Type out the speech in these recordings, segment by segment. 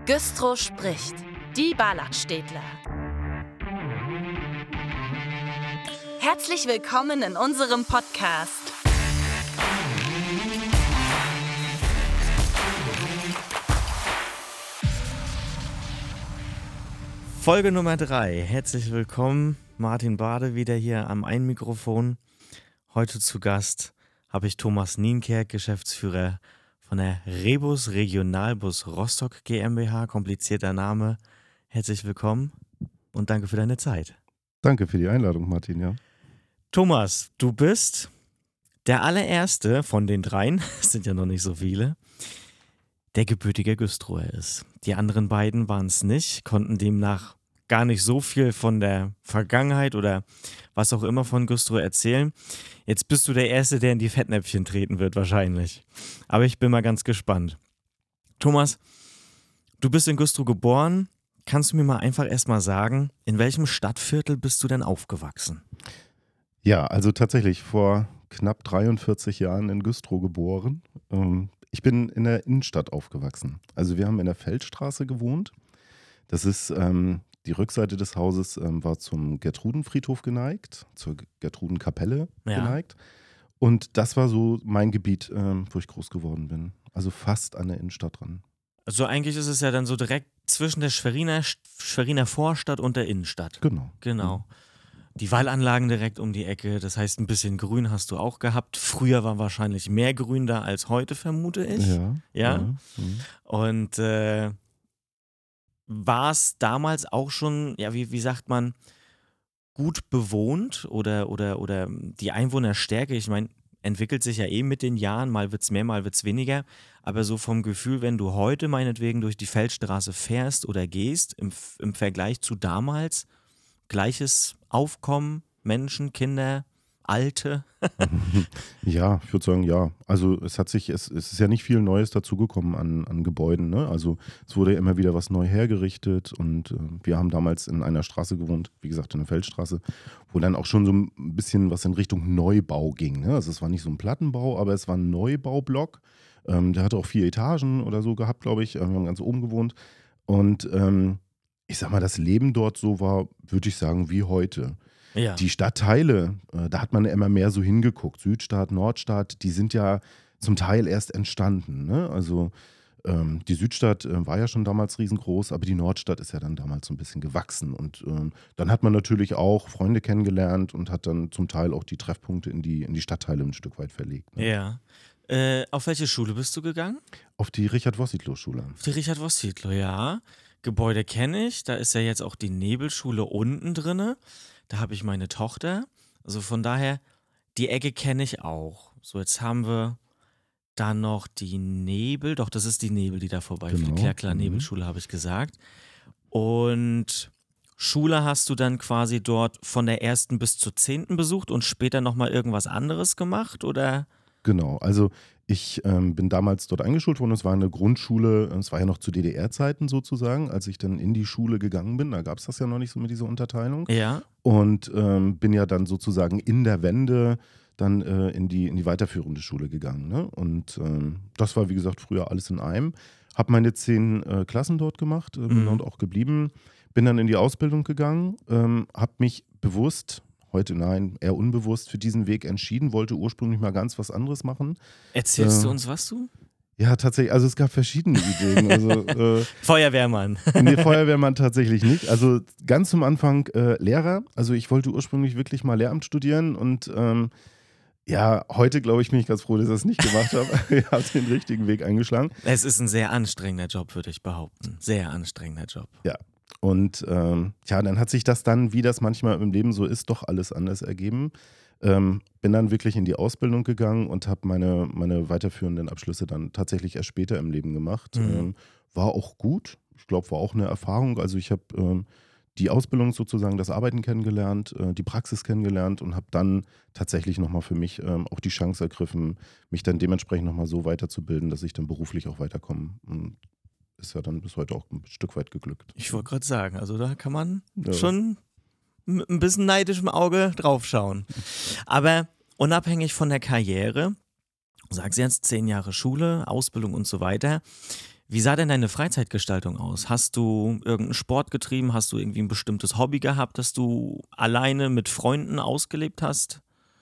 Güstrow spricht, die Ballachstädtler. Herzlich willkommen in unserem Podcast. Folge Nummer 3. Herzlich willkommen, Martin Bade wieder hier am Mikrofon. Heute zu Gast habe ich Thomas Nienkerk, Geschäftsführer von der Rebus Regionalbus Rostock GmbH, komplizierter Name. Herzlich willkommen und danke für deine Zeit. Danke für die Einladung, Martin, ja. Thomas, du bist der allererste von den dreien, es sind ja noch nicht so viele, der gebürtiger Güstrower ist. Die anderen beiden waren es nicht, konnten demnach gar nicht so viel von der Vergangenheit oder was auch immer von Güstrow erzählen. Jetzt bist du der Erste, der in die Fettnäpfchen treten wird wahrscheinlich. Aber ich bin mal ganz gespannt. Thomas, du bist in Güstrow geboren. Kannst du mir mal einfach erstmal sagen, in welchem Stadtviertel bist du denn aufgewachsen? Ja, also tatsächlich vor knapp 43 Jahren in Güstrow geboren. Ich bin in der Innenstadt aufgewachsen. Also wir haben in der Feldstraße gewohnt. Das ist die Rückseite des Hauses war zum Gertrudenfriedhof geneigt, zur Gertrudenkapelle geneigt. Und das war so mein Gebiet, wo ich groß geworden bin. Also fast an der Innenstadt dran. Also eigentlich ist es ja dann so direkt zwischen der Schweriner Vorstadt und der Innenstadt. Genau. Die Wallanlagen direkt um die Ecke, das heißt, ein bisschen Grün hast du auch gehabt. Früher war wahrscheinlich mehr Grün da als heute, vermute ich. Ja? Und war es damals auch schon, ja, wie sagt man, gut bewohnt oder die Einwohnerstärke, ich meine, entwickelt sich ja mit den Jahren, mal wird's mehr, mal wird's weniger, aber so vom Gefühl, wenn du heute meinetwegen durch die Feldstraße fährst oder gehst, im Vergleich zu damals, gleiches Aufkommen, Menschen, Kinder, Alte? Ja, ich würde sagen, ja. Also es ist ja nicht viel Neues dazugekommen an Gebäuden, ne? Also es wurde ja immer wieder was neu hergerichtet und wir haben damals in einer Straße gewohnt, wie gesagt in der Feldstraße, wo dann auch schon so ein bisschen was in Richtung Neubau ging, ne? Also es war nicht so ein Plattenbau, aber es war ein Neubaublock. Der hatte auch 4 Etagen oder so gehabt, glaube ich. Wir haben ganz oben gewohnt und ich sag mal, das Leben dort so war, würde ich sagen, wie heute. Ja. Die Stadtteile, da hat man ja immer mehr so hingeguckt. Südstadt, Nordstadt, die sind ja zum Teil erst entstanden. Ne? Also die Südstadt war ja schon damals riesengroß, aber die Nordstadt ist ja dann damals so ein bisschen gewachsen. Und dann hat man natürlich auch Freunde kennengelernt und hat dann zum Teil auch die Treffpunkte in die Stadtteile ein Stück weit verlegt. Ne? Ja. Auf welche Schule bist du gegangen? Auf die Richard-Wossitlow-Schule. Auf die Richard-Wossitlow, ja. Gebäude kenne ich, da ist ja jetzt auch die Nebelschule unten drinne. Da habe ich meine Tochter. Also von daher, die Ecke kenne ich auch. So, jetzt haben wir da noch die Nebel. Doch, das ist die Nebel, die da vorbeifliegt. Genau. Klar, Nebelschule habe ich gesagt. Und Schule hast du dann quasi dort von der 1. bis zur 10. besucht und später nochmal irgendwas anderes gemacht, oder? Genau, also ich bin damals dort eingeschult worden. Es war eine Grundschule, es war ja noch zu DDR-Zeiten sozusagen, als ich dann in die Schule gegangen bin. Da gab es das ja noch nicht so mit dieser Unterteilung. Ja. Und bin ja dann sozusagen in der Wende dann in die weiterführende Schule gegangen. Ne? Und das war, wie gesagt, früher alles in einem. Habe meine 10 Klassen dort gemacht, bin dort auch geblieben. Bin dann in die Ausbildung gegangen, habe mich bewusst, heute nein, eher unbewusst für diesen Weg entschieden, wollte ursprünglich mal ganz was anderes machen. Erzählst du uns was, du? Ja, tatsächlich, also es gab verschiedene Ideen. Also, Feuerwehrmann. Nee, Feuerwehrmann tatsächlich nicht. Also ganz zum Anfang Lehrer. Also ich wollte ursprünglich wirklich mal Lehramt studieren und ja, heute glaube ich, bin ich ganz froh, dass ich das nicht gemacht habe. Ich habe den richtigen Weg eingeschlagen. Es ist ein sehr anstrengender Job, würde ich behaupten. Sehr anstrengender Job. Ja. Und dann hat sich das dann, wie das manchmal im Leben so ist, doch alles anders ergeben. Bin dann wirklich in die Ausbildung gegangen und habe meine weiterführenden Abschlüsse dann tatsächlich erst später im Leben gemacht. War auch gut. Ich glaube, war auch eine Erfahrung. Also ich habe die Ausbildung sozusagen, das Arbeiten kennengelernt, die Praxis kennengelernt und habe dann tatsächlich nochmal für mich auch die Chance ergriffen, mich dann dementsprechend nochmal so weiterzubilden, dass ich dann beruflich auch weiterkomme. Und ist ja dann bis heute auch ein Stück weit geglückt. Ich wollte gerade sagen, also da kann man schon mit ein bisschen neidischem Auge draufschauen. Aber unabhängig von der Karriere, du sagst jetzt 10 Jahre Schule, Ausbildung und so weiter, Wie sah denn deine Freizeitgestaltung aus? Hast du irgendeinen Sport getrieben? Hast du irgendwie ein bestimmtes Hobby gehabt, das du alleine mit Freunden ausgelebt hast?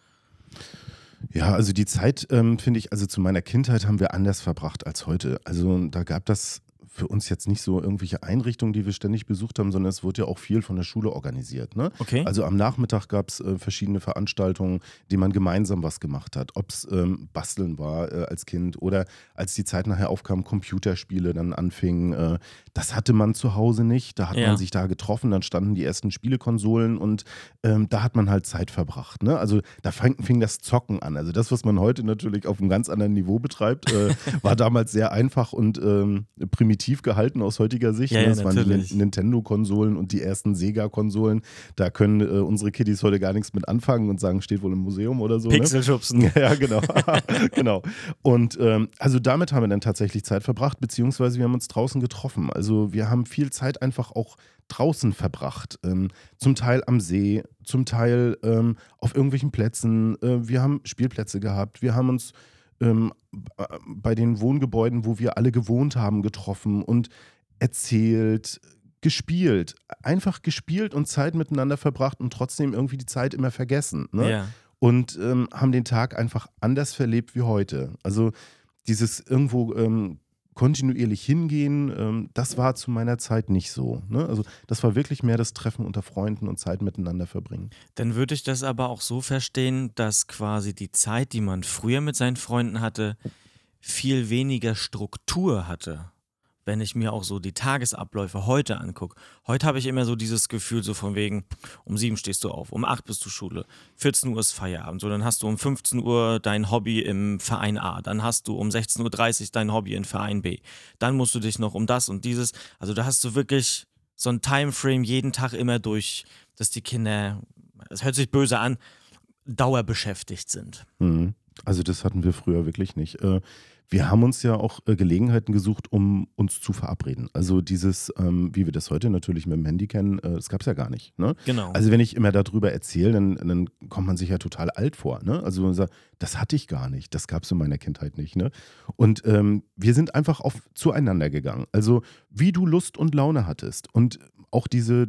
Ja, also die Zeit, finde ich, also zu meiner Kindheit haben wir anders verbracht als heute. Also da gab das für uns jetzt nicht so irgendwelche Einrichtungen, die wir ständig besucht haben, sondern es wurde ja auch viel von der Schule organisiert. Ne? Okay. Also am Nachmittag gab es verschiedene Veranstaltungen, die man gemeinsam was gemacht hat. Ob es Basteln war als Kind oder als die Zeit nachher aufkam, Computerspiele dann anfingen. Das hatte man zu Hause nicht. Da hat Ja. man sich da getroffen, dann standen die ersten Spielekonsolen und da hat man halt Zeit verbracht. Ne? Also da fing das Zocken an. Also das, was man heute natürlich auf einem ganz anderen Niveau betreibt, war damals sehr einfach und primitiv gehalten aus heutiger Sicht. Ja, Ne? ja, Das waren die natürlich. Nintendo-Konsolen und die ersten Sega-Konsolen. Da können unsere Kiddies heute gar nichts mit anfangen und sagen, steht wohl im Museum oder so. Ne? Pixelschubsen. Ja, genau. Genau. Und also damit haben wir dann tatsächlich Zeit verbracht, beziehungsweise wir haben uns draußen getroffen. Also wir haben viel Zeit einfach auch draußen verbracht. Zum Teil am See, zum Teil auf irgendwelchen Plätzen. Wir haben Spielplätze gehabt. Wir haben uns bei den Wohngebäuden, wo wir alle gewohnt haben, getroffen und erzählt, gespielt. Einfach gespielt und Zeit miteinander verbracht und trotzdem irgendwie die Zeit immer vergessen. Ne? Ja. Und haben den Tag einfach anders verlebt wie heute. Also dieses irgendwo kontinuierlich hingehen, das war zu meiner Zeit nicht so. Ne? Also das war wirklich mehr das Treffen unter Freunden und Zeit miteinander verbringen. Dann würde ich das aber auch so verstehen, dass quasi die Zeit, die man früher mit seinen Freunden hatte, viel weniger Struktur hatte. Wenn ich mir auch so die Tagesabläufe heute angucke. Heute habe ich immer so dieses Gefühl, so von wegen, um 7 stehst du auf, um 8 bist du Schule, 14 Uhr ist Feierabend, so dann hast du um 15 Uhr dein Hobby im Verein A, dann hast du um 16:30 Uhr dein Hobby in Verein B, dann musst du dich noch um das und dieses, also da hast du wirklich so ein Timeframe jeden Tag immer durch, dass die Kinder, es hört sich böse an, dauerbeschäftigt sind. Mhm. Also das hatten wir früher wirklich nicht. Wir haben uns ja auch Gelegenheiten gesucht, um uns zu verabreden. Also dieses, wie wir das heute natürlich mit dem Handy kennen, das gab es ja gar nicht. Ne? Genau. Also wenn ich immer darüber erzähle, dann kommt man sich ja total alt vor. Ne? Also man sagt, das hatte ich gar nicht, das gab es in meiner Kindheit nicht. Ne? Und wir sind einfach zueinander gegangen. Also wie du Lust und Laune hattest und auch diese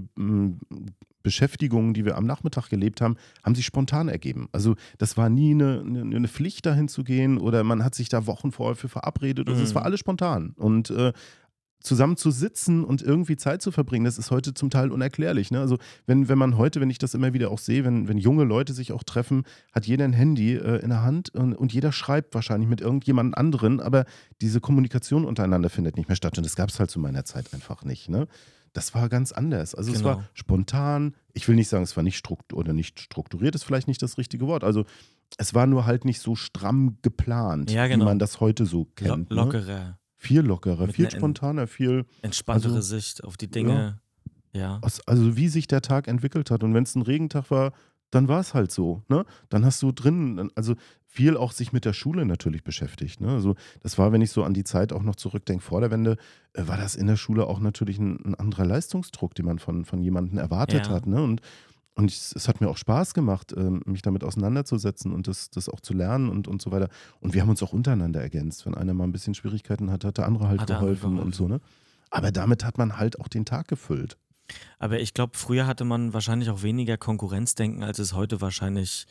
Beschäftigungen, die wir am Nachmittag gelebt haben, haben sich spontan ergeben. Also das war nie eine Pflicht, dahin zu gehen oder man hat sich da Wochen vorher für verabredet. Also es war alles spontan. Und zusammen zu sitzen und irgendwie Zeit zu verbringen, das ist heute zum Teil unerklärlich. Ne? Also wenn man heute, wenn ich das immer wieder auch sehe, wenn junge Leute sich auch treffen, hat jeder ein Handy in der Hand und jeder schreibt wahrscheinlich mit irgendjemand anderen, aber diese Kommunikation untereinander findet nicht mehr statt. Und das gab es halt zu meiner Zeit einfach nicht. Ne? Das war ganz anders. Also es Genau. war spontan. Ich will nicht sagen, es war nicht strukturiert, ist vielleicht nicht das richtige Wort. Also es war nur halt nicht so stramm geplant, Ja, wie genau. man das heute so kennt. Ne? Lockerer, Viel lockerer, Mit viel einer spontaner, viel, entspanntere Also, Sicht auf die Dinge. Ja. also wie sich der Tag entwickelt hat. Und wenn es ein Regentag war, dann war es halt so. Ne? Dann hast du drin, also viel auch sich mit der Schule natürlich beschäftigt. Ne? Also das war, wenn ich so an die Zeit auch noch zurückdenke, vor der Wende, war das in der Schule auch natürlich ein anderer Leistungsdruck, den man von jemandem erwartet Ja. hat. Ne? Und es hat mir auch Spaß gemacht, mich damit auseinanderzusetzen und das auch zu lernen und so weiter. Und wir haben uns auch untereinander ergänzt. Wenn einer mal ein bisschen Schwierigkeiten hat, hat der andere halt Hat der andere geholfen und so. Ne? Aber damit hat man halt auch den Tag gefüllt. Aber ich glaube, früher hatte man wahrscheinlich auch weniger Konkurrenzdenken, als es heute wahrscheinlich,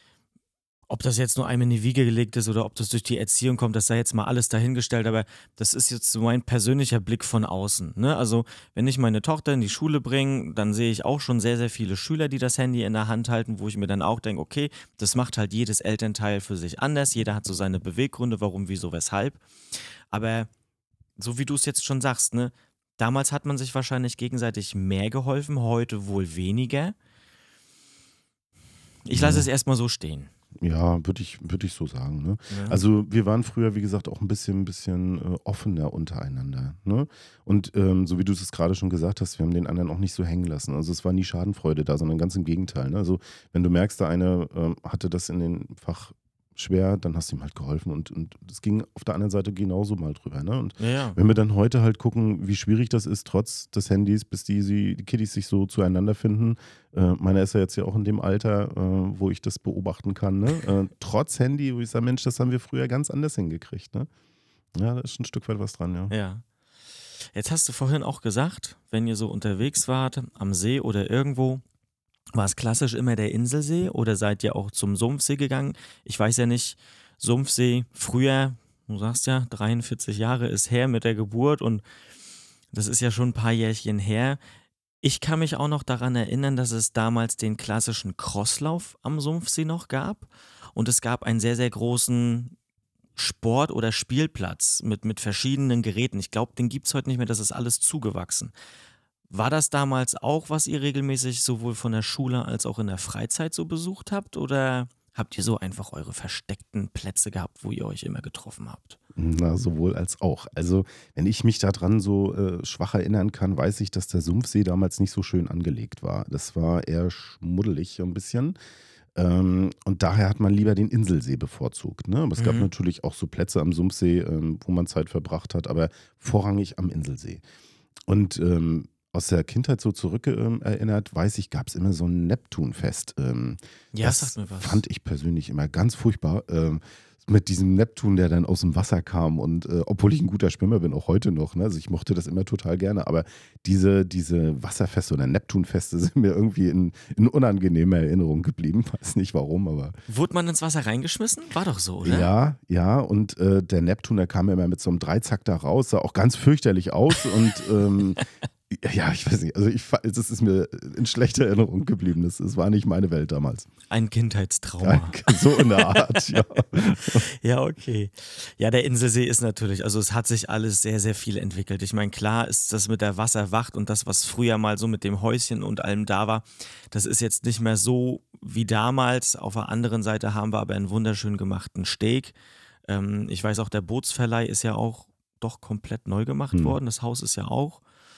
ob das jetzt nur einem in die Wiege gelegt ist oder ob das durch die Erziehung kommt, das sei jetzt mal alles dahingestellt, aber das ist jetzt so mein persönlicher Blick von außen. Ne? Also wenn ich meine Tochter in die Schule bringe, dann sehe ich auch schon sehr, sehr viele Schüler, die das Handy in der Hand halten, wo ich mir dann auch denke, okay, das macht halt jedes Elternteil für sich anders, jeder hat so seine Beweggründe, warum, wieso, weshalb. Aber so wie du es jetzt schon sagst, ne? Damals hat man sich wahrscheinlich gegenseitig mehr geholfen, heute wohl weniger. Ich lasse es erstmal so stehen. Ja, würd ich so sagen. Ne? Ja. Also wir waren früher, wie gesagt, auch ein bisschen offener untereinander. Ne? Und so wie du es gerade schon gesagt hast, wir haben den anderen auch nicht so hängen lassen. Also es war nie Schadenfreude da, sondern ganz im Gegenteil. Ne? Also wenn du merkst, der eine hatte das in dem Fach schwer, dann hast du ihm halt geholfen und das ging auf der anderen Seite genauso mal drüber. Ne? Und Ja. wenn wir dann heute halt gucken, wie schwierig das ist, trotz des Handys, bis die Kiddies sich so zueinander finden. Meiner ist ja jetzt ja auch in dem Alter, wo ich das beobachten kann. Ne? Trotz Handy, wo ich sage, Mensch, das haben wir früher ganz anders hingekriegt. Ne? Ja, da ist ein Stück weit was dran, ja. Ja. Jetzt hast du vorhin auch gesagt, wenn ihr so unterwegs wart, am See oder irgendwo, war es klassisch immer der Inselsee oder seid ihr auch zum Sumpfsee gegangen? Ich weiß ja nicht, Sumpfsee früher, du sagst ja, 43 Jahre ist her mit der Geburt und das ist ja schon ein paar Jährchen her. Ich kann mich auch noch daran erinnern, dass es damals den klassischen Crosslauf am Sumpfsee noch gab und es gab einen sehr, sehr großen Sport- oder Spielplatz mit verschiedenen Geräten. Ich glaube, den gibt es heute nicht mehr, das ist alles zugewachsen. War das damals auch, was ihr regelmäßig sowohl von der Schule als auch in der Freizeit so besucht habt? Oder habt ihr so einfach eure versteckten Plätze gehabt, wo ihr euch immer getroffen habt? Na, sowohl als auch. Also, wenn ich mich daran so schwach erinnern kann, weiß ich, dass der Sumpfsee damals nicht so schön angelegt war. Das war eher schmuddelig ein bisschen. Und daher hat man lieber den Inselsee bevorzugt. Ne? Aber es gab Mhm. natürlich auch so Plätze am Sumpfsee, wo man Zeit verbracht hat, aber vorrangig am Inselsee. Und aus der Kindheit so zurück erinnert, weiß ich, gab es immer so ein Neptunfest. Ja, Das sagt mir was. fand ich persönlich immer ganz furchtbar. Mit diesem Neptun, der dann aus dem Wasser kam. Und obwohl ich ein guter Schwimmer bin, auch heute noch. Ne? Also ich mochte das immer total gerne. Aber diese Wasserfeste oder Neptunfeste sind mir irgendwie in unangenehmer Erinnerung geblieben. Weiß nicht warum, aber Wurde man ins Wasser reingeschmissen? War doch so, oder? ja, ja. Und der Neptun, der kam immer mit so einem Dreizack da raus, sah auch ganz fürchterlich aus. Und ja, ich weiß nicht. Also das ist mir in schlechter Erinnerung geblieben. Das war nicht meine Welt damals. Ein Kindheitstrauma. So in der Art, ja. Ja, okay. Ja, der Inselsee ist natürlich, also es hat sich alles sehr, sehr viel entwickelt. Ich meine, klar ist das mit der Wasserwacht und das, was früher mal so mit dem Häuschen und allem da war, das ist jetzt nicht mehr so wie damals. Auf der anderen Seite haben wir aber einen wunderschön gemachten Steg. Ich weiß auch, der Bootsverleih ist ja auch doch komplett neu gemacht worden. Das Haus ist ja auch.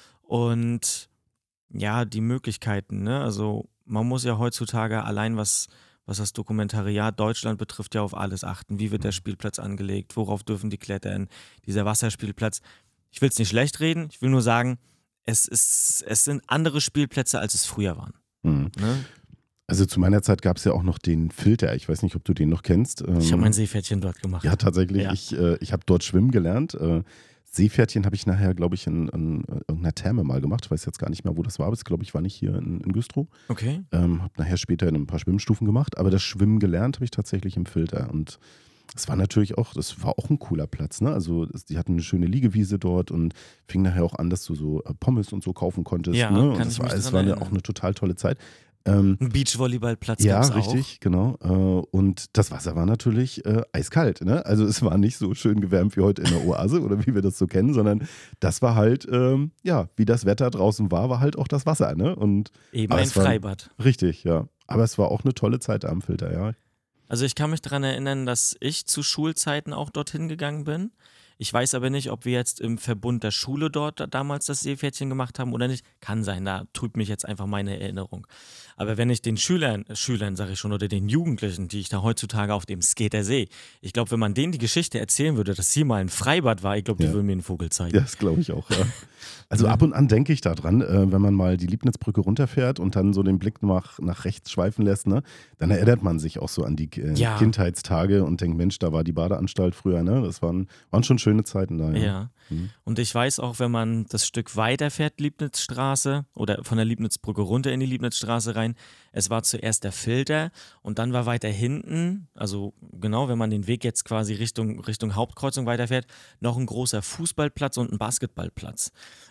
Und ja, die Möglichkeiten, ne? Also man muss ja heutzutage allein was das Dokumentariat Deutschland betrifft, ja auf alles achten. Wie wird der Spielplatz angelegt? Worauf dürfen die klettern? Dieser Wasserspielplatz. Ich will es nicht schlecht reden, ich will nur sagen, es sind andere Spielplätze, als es früher waren. Mhm. Ne? Also zu meiner Zeit gab es ja auch noch den Filter. Ich weiß nicht, ob du den noch kennst. Ich habe mein Seepferdchen dort gemacht. Ja, tatsächlich. Ja. Ich habe dort schwimmen gelernt. Seepferdchen habe ich nachher, glaube ich, in irgendeiner Therme mal gemacht. Ich weiß jetzt gar nicht mehr, wo das war, aber glaube ich, war nicht hier in Güstrow. Okay. Habe nachher später in ein paar Schwimmstufen gemacht, aber das Schwimmen gelernt habe ich tatsächlich im Filter. Und das war natürlich auch, das war auch ein cooler Platz. Ne? Also die hatten eine schöne Liegewiese dort und fing nachher auch an, dass du so Pommes und so kaufen konntest. Ja, ne? Und kann das ich mich es dran war erinnern. auch eine total tolle Zeit. Ein Beachvolleyballplatz Ja, gab's auch. richtig, genau. Und das Wasser war natürlich eiskalt. Ne? Also es war nicht so schön gewärmt wie heute in der Oase oder wie wir das so kennen, sondern das war halt, ja, wie das Wetter draußen war halt auch das Wasser. Ne? Eben aber ein es war- Freibad. Richtig, ja. Aber es war auch eine tolle Zeit am Filter, ja. Also ich kann mich daran erinnern, dass ich zu Schulzeiten auch dorthin gegangen bin. Ich weiß aber nicht, ob wir jetzt im Verbund der Schule dort damals das Seepferdchen gemacht haben oder nicht. Kann sein, da trübt mich jetzt einfach meine Erinnerung. Aber wenn ich den Schülern sage ich schon, oder den Jugendlichen, die ich da heutzutage auf dem Skater sehe, ich glaube, wenn man denen die Geschichte erzählen würde, dass hier mal ein Freibad war, ich glaube, die Ja. würden mir einen Vogel Ja, zeigen. das glaube ich auch, ja. Also ab und an denke ich daran, wenn man mal die Liebnitzbrücke runterfährt und dann so den Blick nach rechts schweifen lässt, ne, dann erinnert man sich auch so an die Ja. Kindheitstage und denkt, Mensch, da war die Badeanstalt früher, ne? Das waren schon schöne Zeiten da. Ja. Mhm. Und ich weiß auch, wenn man das Stück weiter fährt, Liebnitzstraße oder von der Liebnitzbrücke runter in die Liebnitzstraße rein, es war zuerst der Filter und dann war weiter hinten, also genau, wenn man den Weg jetzt quasi Richtung Hauptkreuzung weiterfährt, noch ein großer Fußballplatz und ein Basketballplatz.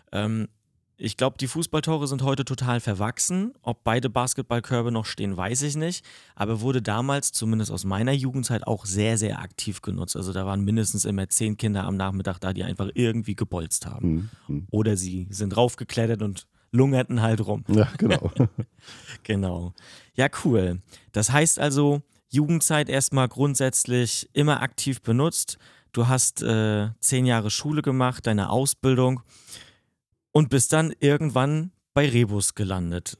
Ich glaube, die Fußballtore sind heute total verwachsen. Ob beide Basketballkörbe noch stehen, weiß ich nicht. Aber wurde damals, zumindest aus meiner Jugendzeit, auch sehr, sehr aktiv genutzt. Also da waren mindestens immer 10 Kinder am Nachmittag da, die einfach irgendwie gebolzt haben. Mhm. Oder sie sind raufgeklettert und lungerten halt rum. Ja, genau. Genau. Ja, cool. Das heißt also, Jugendzeit erstmal grundsätzlich immer aktiv benutzt. Du hast 10 Jahre Schule gemacht, deine Ausbildung und bist dann irgendwann bei Rebus gelandet.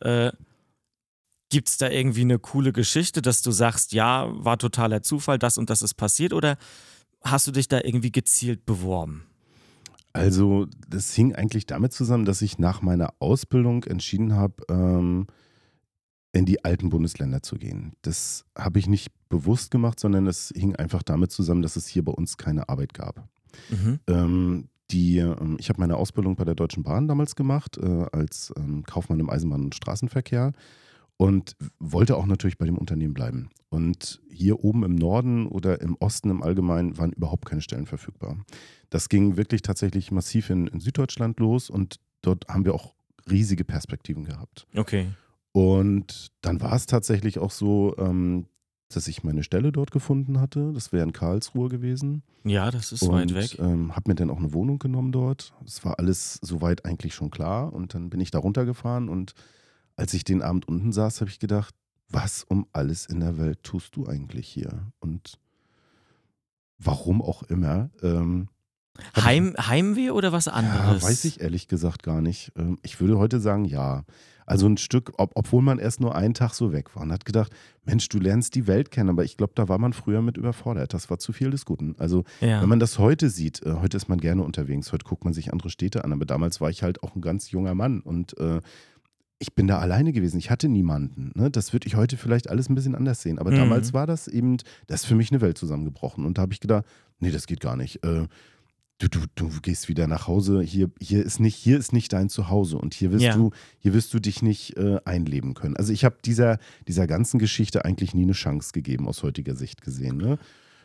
Gibt es da irgendwie eine coole Geschichte, dass du sagst, ja, war totaler Zufall, das und das ist passiert, oder hast du dich da irgendwie gezielt beworben? Also, das hing eigentlich damit zusammen, dass ich nach meiner Ausbildung entschieden habe, in die alten Bundesländer zu gehen. Das habe ich nicht bewusst gemacht, sondern es hing einfach damit zusammen, dass es hier bei uns keine Arbeit gab. Mhm. Ich habe meine Ausbildung bei der Deutschen Bahn damals gemacht, als Kaufmann im Eisenbahn- und Straßenverkehr und wollte auch natürlich bei dem Unternehmen bleiben. Und hier oben im Norden oder im Osten im Allgemeinen waren überhaupt keine Stellen verfügbar. Das ging wirklich tatsächlich massiv in Süddeutschland los und dort haben wir auch riesige Perspektiven gehabt. Okay. Und dann war es tatsächlich auch so, dass ich meine Stelle dort gefunden hatte. Das wäre in Karlsruhe gewesen. Ja, das ist Und weit weg. habe mir dann auch eine Wohnung genommen dort. Es war alles soweit eigentlich schon klar. Und dann bin ich da runtergefahren. Und als ich den Abend unten saß, habe ich gedacht, was um alles in der Welt tust du eigentlich hier? Und warum auch immer. Heimweh oder was anderes? Ja, weiß ich ehrlich gesagt gar nicht. Ich würde heute sagen, ja. Also ein Stück, obwohl man erst nur einen Tag so weg war und hat gedacht, Mensch, du lernst die Welt kennen, aber ich glaube, da war man früher mit überfordert. Das war zu viel des Guten. Also Ja. wenn man das heute sieht, heute ist man gerne unterwegs, heute guckt man sich andere Städte an, aber damals war ich halt auch ein ganz junger Mann und ich bin da alleine gewesen. Ich hatte niemanden. Ne? Das würde ich heute vielleicht alles ein bisschen anders sehen. Aber damals war das eben, das ist für mich eine Welt zusammengebrochen. Und da habe ich gedacht, nee, das geht gar nicht. Du gehst wieder nach Hause. Hier ist nicht dein Zuhause. Und hier wirst du dich nicht einleben können. Also ich habe dieser ganzen Geschichte eigentlich nie eine Chance gegeben, aus heutiger Sicht gesehen. Ne?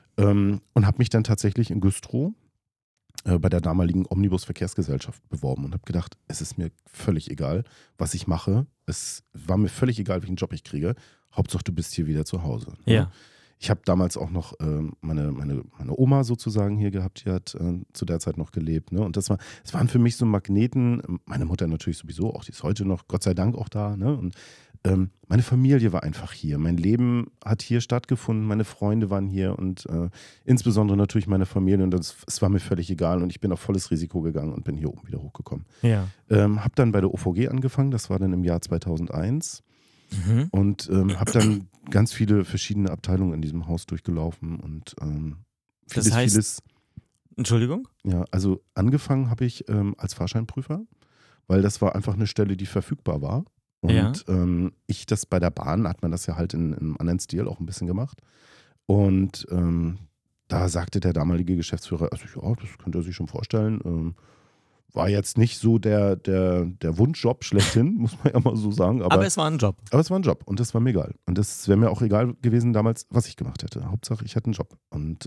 Und habe mich dann tatsächlich in Güstrow bei der damaligen Omnibus-Verkehrsgesellschaft beworben und habe gedacht, es ist mir völlig egal, was ich mache. Es war mir völlig egal, welchen Job ich kriege. Hauptsache, du bist hier wieder zu Hause. Ne? Ja. Ich habe damals auch noch meine Oma sozusagen hier gehabt, die hat zu der Zeit noch gelebt. Ne? Und es waren für mich so Magneten, meine Mutter natürlich sowieso, auch die ist heute noch, Gott sei Dank auch da. Ne? Und meine Familie war einfach hier. Mein Leben hat hier stattgefunden, meine Freunde waren hier und insbesondere natürlich meine Familie. Und es war mir völlig egal und ich bin auf volles Risiko gegangen und bin hier oben wieder hochgekommen. Ja. Habe dann bei der OVG angefangen, das war dann im Jahr 2001. Mhm. Und habe dann ganz viele verschiedene Abteilungen in diesem Haus durchgelaufen und Das heißt- vieles. Entschuldigung? Ja, also angefangen habe ich als Fahrscheinprüfer, weil das war einfach eine Stelle, die verfügbar war. Und Ja. ich das bei der Bahn, hat man das ja halt in einem anderen Stil auch ein bisschen gemacht. Und da sagte der damalige Geschäftsführer, also ja, das könnte er sich schon vorstellen. War jetzt nicht so der Wunschjob schlechthin, muss man ja mal so sagen. Aber es war ein Job. Aber es war ein Job und das war mir egal. Und das wäre mir auch egal gewesen damals, was ich gemacht hätte. Hauptsache, ich hatte einen Job. Und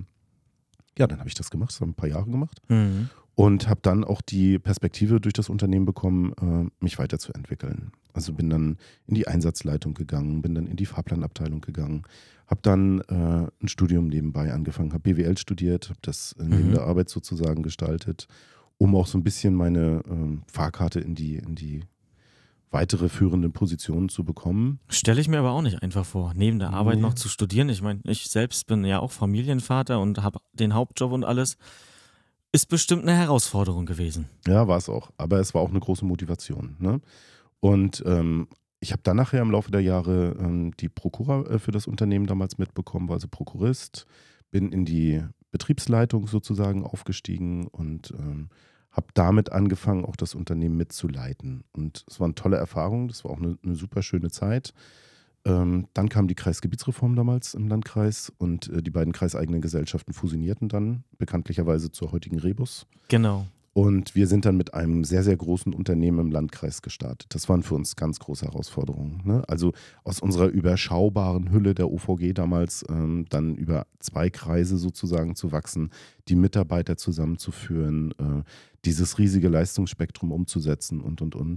ja, dann habe ich das gemacht, das habe ein paar Jahre gemacht. Mhm. Und habe dann auch die Perspektive durch das Unternehmen bekommen, mich weiterzuentwickeln. Also bin dann in die Einsatzleitung gegangen, bin dann in die Fahrplanabteilung gegangen, habe dann ein Studium nebenbei angefangen, habe BWL studiert, habe das neben der Arbeit sozusagen gestaltet, um auch so ein bisschen meine Fahrkarte in die weitere führende Positionen zu bekommen. Stelle ich mir aber auch nicht einfach vor, neben der Arbeit Nee. noch zu studieren. Ich meine, ich selbst bin ja auch Familienvater und habe den Hauptjob und alles. Ist bestimmt eine Herausforderung gewesen. Ja, war es auch. Aber es war auch eine große Motivation. Ne? Und ich habe dann nachher im Laufe der Jahre die Prokura für das Unternehmen damals mitbekommen, war also Prokurist, bin in die Betriebsleitung sozusagen aufgestiegen und habe damit angefangen, auch das Unternehmen mitzuleiten. Und es war eine tolle Erfahrung, das war auch eine super schöne Zeit. Dann kam die Kreisgebietsreform damals im Landkreis und die beiden kreiseigenen Gesellschaften fusionierten dann, bekanntlicherweise zur heutigen Rebus. Genau. Und wir sind dann mit einem sehr, sehr großen Unternehmen im Landkreis gestartet. Das waren für uns ganz große Herausforderungen. Ne? Also aus unserer überschaubaren Hülle der OVG damals dann über 2 Kreise sozusagen zu wachsen, die Mitarbeiter zusammenzuführen, dieses riesige Leistungsspektrum umzusetzen und.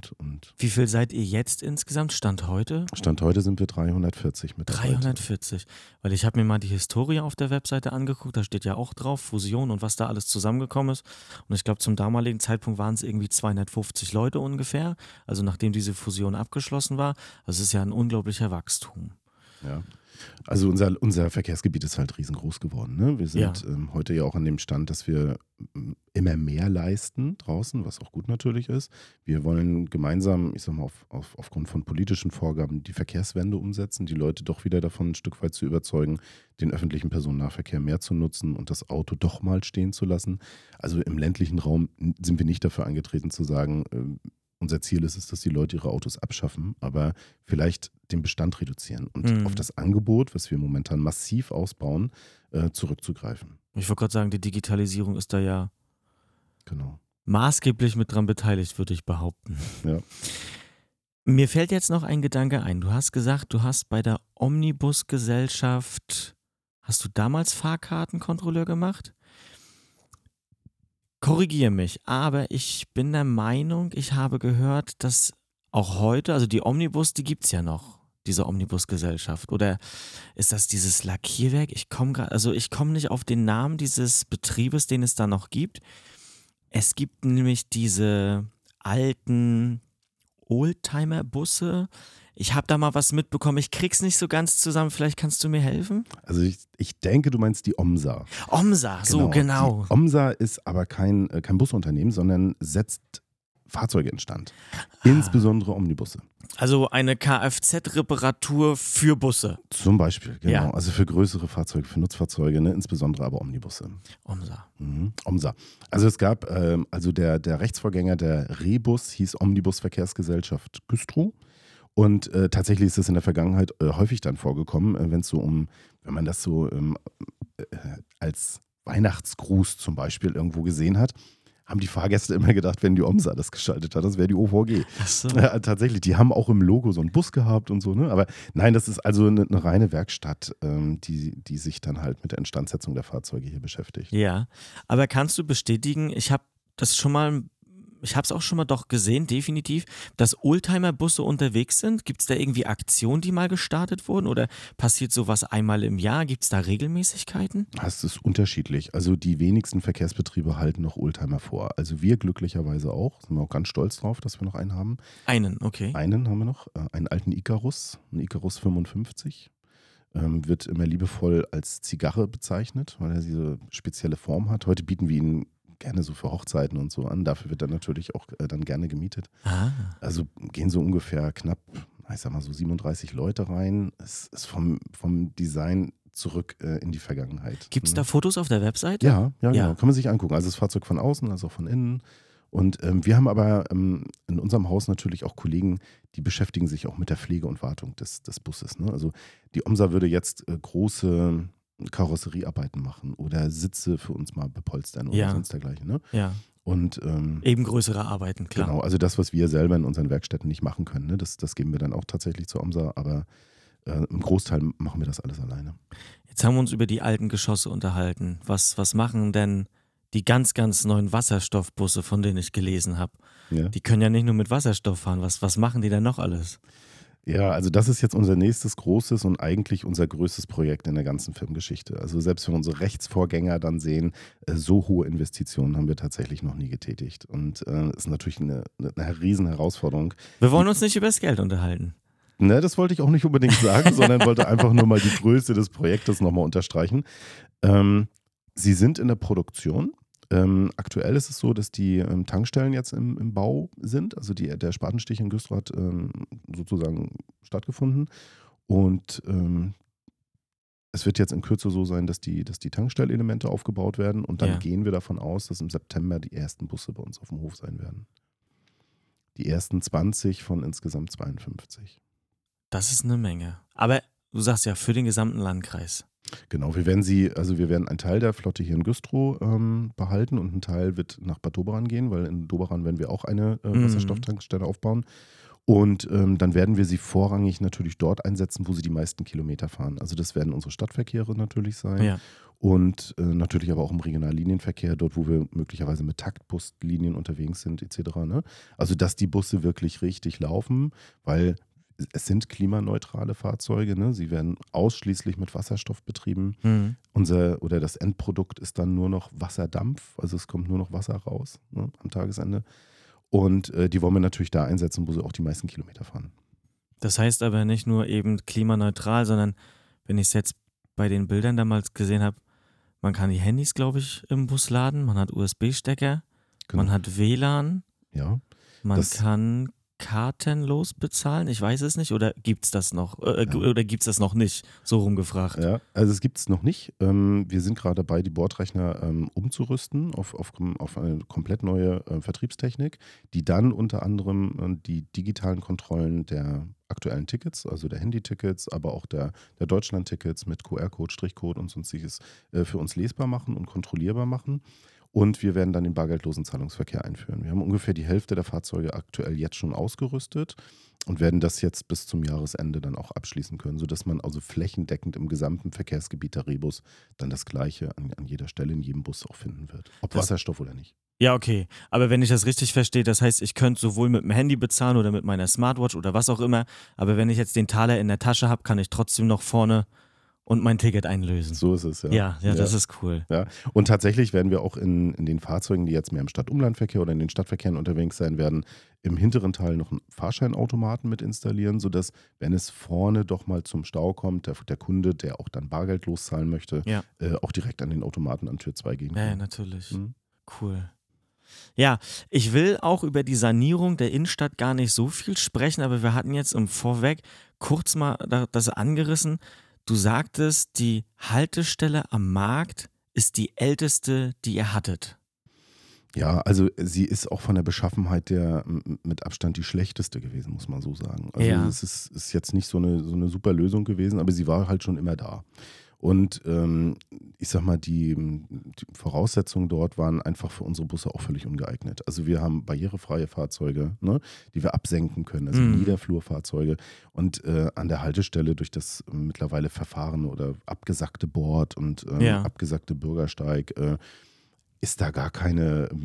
Wie viel seid ihr jetzt insgesamt? Stand heute? Stand heute sind wir 340 Mitarbeiter. 340. Weil ich habe mir mal die Historie auf der Webseite angeguckt, da steht ja auch drauf, Fusion und was da alles zusammengekommen ist. Und ich glaube, zum damaligen Zeitpunkt waren es irgendwie 250 Leute ungefähr, also nachdem diese Fusion abgeschlossen war. Also es ist ja ein unglaublicher Wachstum. Ja. Also unser Verkehrsgebiet ist halt riesengroß geworden. Ne? Wir sind heute ja auch an dem Stand, dass wir immer mehr leisten draußen, was auch gut natürlich ist. Wir wollen gemeinsam, ich sag mal, aufgrund von politischen Vorgaben die Verkehrswende umsetzen, die Leute doch wieder davon ein Stück weit zu überzeugen, den öffentlichen Personennahverkehr mehr zu nutzen und das Auto doch mal stehen zu lassen. Also im ländlichen Raum sind wir nicht dafür angetreten zu sagen, unser Ziel ist es, dass die Leute ihre Autos abschaffen, aber vielleicht den Bestand reduzieren und auf das Angebot, was wir momentan massiv ausbauen, zurückzugreifen. Ich wollte gerade sagen, die Digitalisierung ist da ja Genau. maßgeblich mit dran beteiligt, würde ich behaupten. Ja. Mir fällt jetzt noch ein Gedanke ein. Du hast gesagt, du hast bei der Omnibusgesellschaft, hast du damals Fahrkartenkontrolleur gemacht? Korrigiere mich, aber ich bin der Meinung, ich habe gehört, dass auch heute, also die Omnibus, die gibt es ja noch, diese Omnibusgesellschaft. Oder ist das dieses Lackierwerk? Ich komme nicht auf den Namen dieses Betriebes, den es da noch gibt. Es gibt nämlich diese alten Oldtimer-Busse. Ich habe da mal was mitbekommen. Ich krieg's nicht so ganz zusammen. Vielleicht kannst du mir helfen? Also ich denke, du meinst die OMSA. OMSA, so genau. Die OMSA ist aber kein Busunternehmen, sondern setzt Fahrzeuge instand. Insbesondere Omnibusse. Also eine Kfz-Reparatur für Busse. Zum Beispiel, genau. Ja. Also für größere Fahrzeuge, für Nutzfahrzeuge, ne? Insbesondere aber Omnibusse. OMSA. OMSA. Also es gab, der Rechtsvorgänger der Rebus hieß Omnibusverkehrsgesellschaft Güstrow. Und tatsächlich ist es in der Vergangenheit häufig dann vorgekommen, wenn man das so als Weihnachtsgruß zum Beispiel irgendwo gesehen hat, haben die Fahrgäste immer gedacht, wenn die OMSA das geschaltet hat, das wäre die OVG. Ach so. Tatsächlich, die haben auch im Logo so einen Bus gehabt und so, ne? Aber nein, das ist also eine reine Werkstatt, die sich dann halt mit der Instandsetzung der Fahrzeuge hier beschäftigt. Ja, aber kannst du bestätigen, ich habe es auch schon mal doch gesehen, definitiv, dass Oldtimer-Busse unterwegs sind. Gibt es da irgendwie Aktionen, die mal gestartet wurden oder passiert sowas einmal im Jahr? Gibt es da Regelmäßigkeiten? Das ist unterschiedlich. Also die wenigsten Verkehrsbetriebe halten noch Oldtimer vor. Also wir glücklicherweise auch. Sind wir auch ganz stolz drauf, dass wir noch einen haben. Einen, okay. Einen haben wir noch, einen alten Icarus, einen Icarus 55. Wird immer liebevoll als Zigarre bezeichnet, weil er diese spezielle Form hat. Heute bieten wir ihn gerne so für Hochzeiten und so an. Dafür wird er natürlich auch dann gerne gemietet. Ah. Also gehen so ungefähr knapp, ich sag mal so 37 Leute rein. Es ist vom Design zurück in die Vergangenheit. Gibt es da Fotos auf der Webseite? Ja, genau. Ja. Kann man sich angucken. Also das Fahrzeug von außen, also auch von innen. Und wir haben aber in unserem Haus natürlich auch Kollegen, die beschäftigen sich auch mit der Pflege und Wartung des Busses. Ne? Also die OMSA würde jetzt große Karosseriearbeiten machen oder Sitze für uns mal bepolstern oder sonst dergleichen. Ne? Ja. Und eben größere Arbeiten, klar. genau, also das, was wir selber in unseren Werkstätten nicht machen können, ne? Das geben wir dann auch tatsächlich zur OMSA, aber im Großteil machen wir das alles alleine. Jetzt haben wir uns über die alten Geschosse unterhalten. Was machen denn die ganz, ganz neuen Wasserstoffbusse, von denen ich gelesen habe? Ja. Die können ja nicht nur mit Wasserstoff fahren. Was machen die denn noch alles? Ja, also das ist jetzt unser nächstes großes und eigentlich unser größtes Projekt in der ganzen Filmgeschichte. Also selbst wenn wir unsere Rechtsvorgänger dann sehen, so hohe Investitionen haben wir tatsächlich noch nie getätigt. Und ist natürlich eine riesen Herausforderung. Wir wollen uns nicht über das Geld unterhalten. Ne, das wollte ich auch nicht unbedingt sagen, sondern wollte einfach nur mal die Größe des Projektes nochmal unterstreichen. Sie sind in der Produktion. Aktuell ist es so, dass die Tankstellen jetzt im Bau sind. Also der Spatenstich in Güstrow hat sozusagen stattgefunden. Und es wird jetzt in Kürze so sein, dass die Tankstellelemente aufgebaut werden. Und dann gehen wir davon aus, dass im September die ersten Busse bei uns auf dem Hof sein werden. Die ersten 20 von insgesamt 52. Das ist eine Menge. Aber du sagst ja, für den gesamten Landkreis. Genau, wir werden einen Teil der Flotte hier in Güstrow behalten und ein Teil wird nach Bad Doberan gehen, weil in Doberan werden wir auch eine Wasserstofftankstelle aufbauen. Und dann werden wir sie vorrangig natürlich dort einsetzen, wo sie die meisten Kilometer fahren. Also das werden unsere Stadtverkehre natürlich sein. Ja. Und natürlich aber auch im Regionallinienverkehr, dort wo wir möglicherweise mit Taktbuslinien unterwegs sind etc. Ne? Also dass die Busse wirklich richtig laufen, weil es sind klimaneutrale Fahrzeuge, ne? Sie werden ausschließlich mit Wasserstoff betrieben. Mhm. Das Endprodukt ist dann nur noch Wasserdampf, also es kommt nur noch Wasser raus, ne, am Tagesende. Und die wollen wir natürlich da einsetzen, wo sie auch die meisten Kilometer fahren. Das heißt aber nicht nur eben klimaneutral, sondern wenn ich es jetzt bei den Bildern damals gesehen habe, man kann die Handys, glaube ich, im Bus laden, man hat USB-Stecker, Genau. man hat WLAN, Ja. man kann kartenlos bezahlen, ich weiß es nicht, oder gibt es das noch? Oder gibt es das noch nicht? So rumgefragt. Ja, also es gibt es noch nicht. Wir sind gerade dabei, die Bordrechner umzurüsten auf eine komplett neue Vertriebstechnik, die dann unter anderem die digitalen Kontrollen der aktuellen Tickets, also der Handy-Tickets, aber auch der Deutschland-Tickets mit QR-Code, Strichcode und sonstiges für uns lesbar machen und kontrollierbar machen. Und wir werden dann den bargeldlosen Zahlungsverkehr einführen. Wir haben ungefähr die Hälfte der Fahrzeuge aktuell jetzt schon ausgerüstet und werden das jetzt bis zum Jahresende dann auch abschließen können, sodass man also flächendeckend im gesamten Verkehrsgebiet der Rebus dann das Gleiche an jeder Stelle in jedem Bus auch finden wird. Ob Wasserstoff oder nicht. Ja, okay. Aber wenn ich das richtig verstehe, das heißt, ich könnte sowohl mit dem Handy bezahlen oder mit meiner Smartwatch oder was auch immer. Aber wenn ich jetzt den Taler in der Tasche habe, kann ich trotzdem noch vorne und mein Ticket einlösen. So ist es, ja. Ja, das ist cool. Ja. Und tatsächlich werden wir auch in den Fahrzeugen, die jetzt mehr im Stadtumlandverkehr oder in den Stadtverkehren unterwegs sein werden, im hinteren Teil noch einen Fahrscheinautomaten mit installieren, sodass, wenn es vorne doch mal zum Stau kommt, der Kunde, der auch dann bargeldlos zahlen möchte, auch direkt an den Automaten an Tür 2 gehen kann. Ja, natürlich. Cool. Ja, ich will auch über die Sanierung der Innenstadt gar nicht so viel sprechen, aber wir hatten jetzt im Vorweg kurz mal das angerissen. Du sagtest, die Haltestelle am Markt ist die älteste, die ihr hattet. Ja, also sie ist auch von der Beschaffenheit mit Abstand die schlechteste gewesen, muss man so sagen. Also es ist jetzt nicht so eine super Lösung gewesen, aber sie war halt schon immer da. Und ich sag mal, die Voraussetzungen dort waren einfach für unsere Busse auch völlig ungeeignet. Also wir haben barrierefreie Fahrzeuge, ne, die wir absenken können, also Niederflurfahrzeuge. Und an der Haltestelle durch das mittlerweile verfahrene oder abgesackte Board und abgesackte Bürgersteig ist da gar kein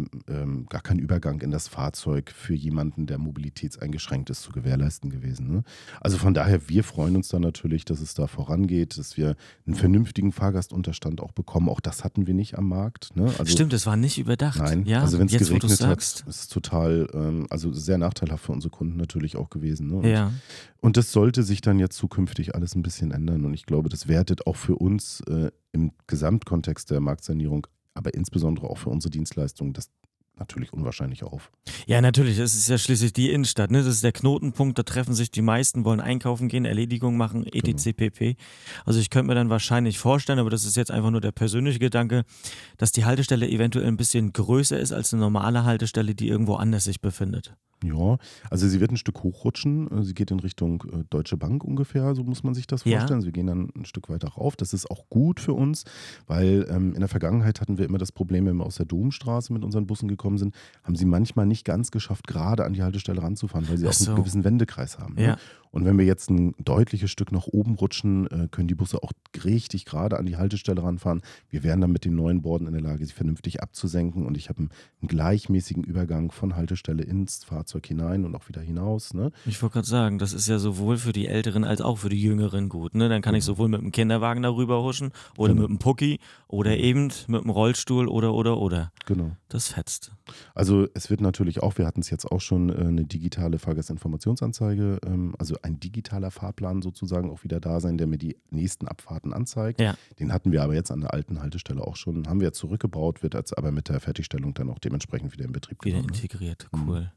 Übergang in das Fahrzeug für jemanden, der mobilitätseingeschränkt ist, zu gewährleisten gewesen. Ne? Also von daher, wir freuen uns dann natürlich, dass es da vorangeht, dass wir einen vernünftigen Fahrgastunterstand auch bekommen. Auch das hatten wir nicht am Markt. Ne? Also, stimmt, das war nicht überdacht. Nein, ja, also wenn es geregnet hat, ist ist es total, also sehr nachteilhaft für unsere Kunden natürlich auch gewesen. Ne? Ja. Und das sollte sich dann jetzt zukünftig alles ein bisschen ändern. Und ich glaube, das wertet auch für uns im Gesamtkontext der Marktsanierung, aber insbesondere auch für unsere Dienstleistungen, das natürlich unwahrscheinlich auf. Ja, natürlich, es ist ja schließlich die Innenstadt, ne? Das ist der Knotenpunkt, da treffen sich die meisten, wollen einkaufen gehen, Erledigungen machen, etc. pp. Also ich könnte mir dann wahrscheinlich vorstellen, aber das ist jetzt einfach nur der persönliche Gedanke, dass die Haltestelle eventuell ein bisschen größer ist als eine normale Haltestelle, die irgendwo anders sich befindet. Ja, also sie wird ein Stück hochrutschen. Sie geht in Richtung Deutsche Bank ungefähr, so muss man sich das vorstellen. Also wir gehen dann ein Stück weiter rauf. Das ist auch gut für uns, weil in der Vergangenheit hatten wir immer das Problem, wenn wir aus der Domstraße mit unseren Bussen gekommen sind, haben sie manchmal nicht ganz geschafft, gerade an die Haltestelle ranzufahren, weil sie auch einen gewissen Wendekreis haben. Ne? Ja. Und wenn wir jetzt ein deutliches Stück nach oben rutschen, können die Busse auch richtig gerade an die Haltestelle ranfahren. Wir wären dann mit den neuen Borden in der Lage, sie vernünftig abzusenken. Und ich habe einen gleichmäßigen Übergang von Haltestelle ins Fahrzeug hinein und auch wieder hinaus. Ne? Ich wollte gerade sagen, das ist ja sowohl für die Älteren als auch für die Jüngeren gut. Ne? Dann kann ich sowohl mit dem Kinderwagen darüber huschen oder mit dem Pucki oder eben mit dem Rollstuhl oder. Genau. Das fetzt. Also es wird natürlich auch, wir hatten es jetzt auch schon, eine digitale Fahrgastinformationsanzeige, also ein digitaler Fahrplan sozusagen auch wieder da sein, der mir die nächsten Abfahrten anzeigt. Ja. Den hatten wir aber jetzt an der alten Haltestelle auch schon, haben wir jetzt zurückgebaut, wird jetzt aber mit der Fertigstellung dann auch dementsprechend wieder in Betrieb Wieder genommen. integriert, cool.